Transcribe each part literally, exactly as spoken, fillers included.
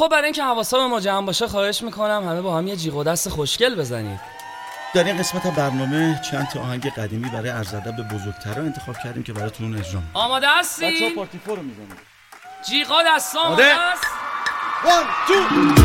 خب برای اینکه حواسا ما جمع باشه خواهش میکنم همه با هم یه جیغ و دست خوشگل بزنید. در این قسمت برنامه چند تا آهنگ قدیمی برای عرض ادب به بزرگترا انتخاب کردیم که براتون اجرا می‌کنیم. آماده هستی؟ بچه‌ها پارتی فور رو می‌زنید. جیغا دستا آماده است؟ وان تو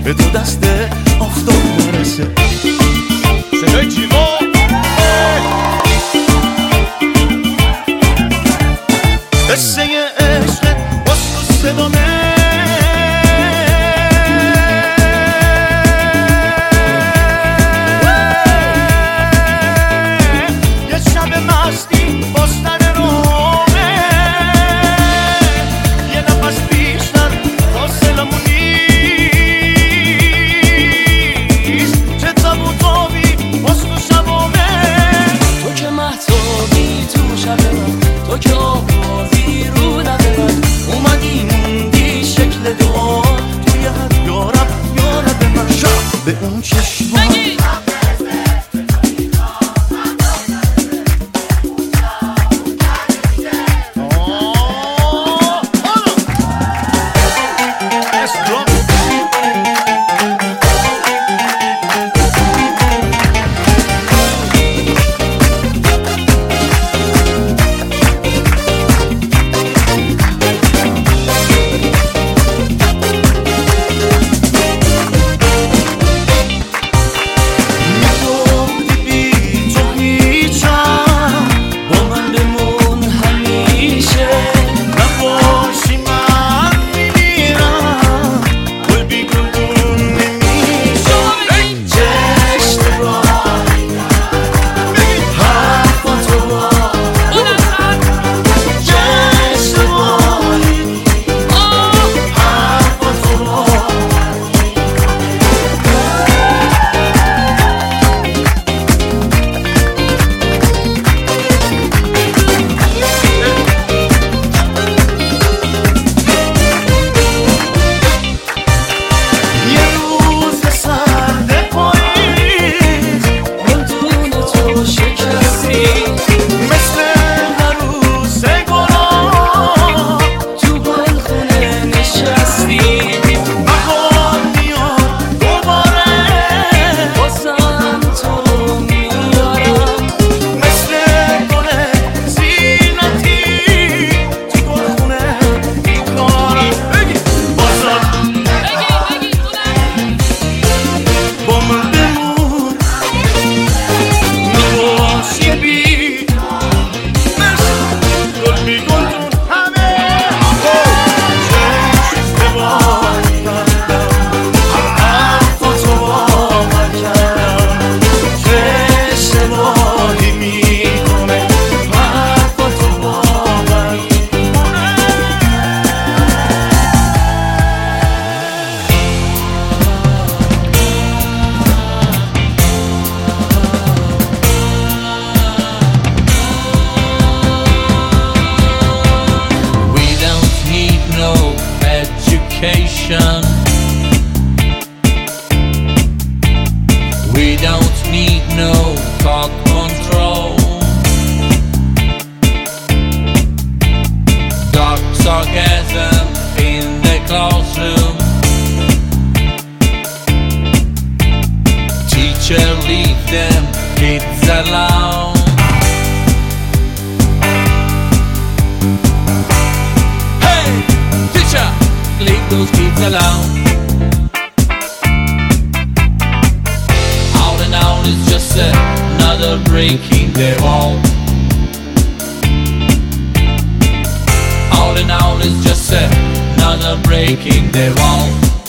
به دو دست آفتاب برسه. صدای جیغا قصه عشق باز تو صدامه، یه شب مستی باستن رومه، یه نفس بیشتر فاصلمون نیست، چه تابوتابی باز تو شبامه. تو که مهتابی تو شب من، تو که آوازی رو لب من، اومدی موندی شکل دعا توی هر یارب یارب من. شب به اون چشمان We don't need no thought control. Dark sarcasm in the classroom. Teacher, leave them kids alone. Hey, teacher, leave those kids alone. It's just another break in the wall. All in all, it's just another break in the wall.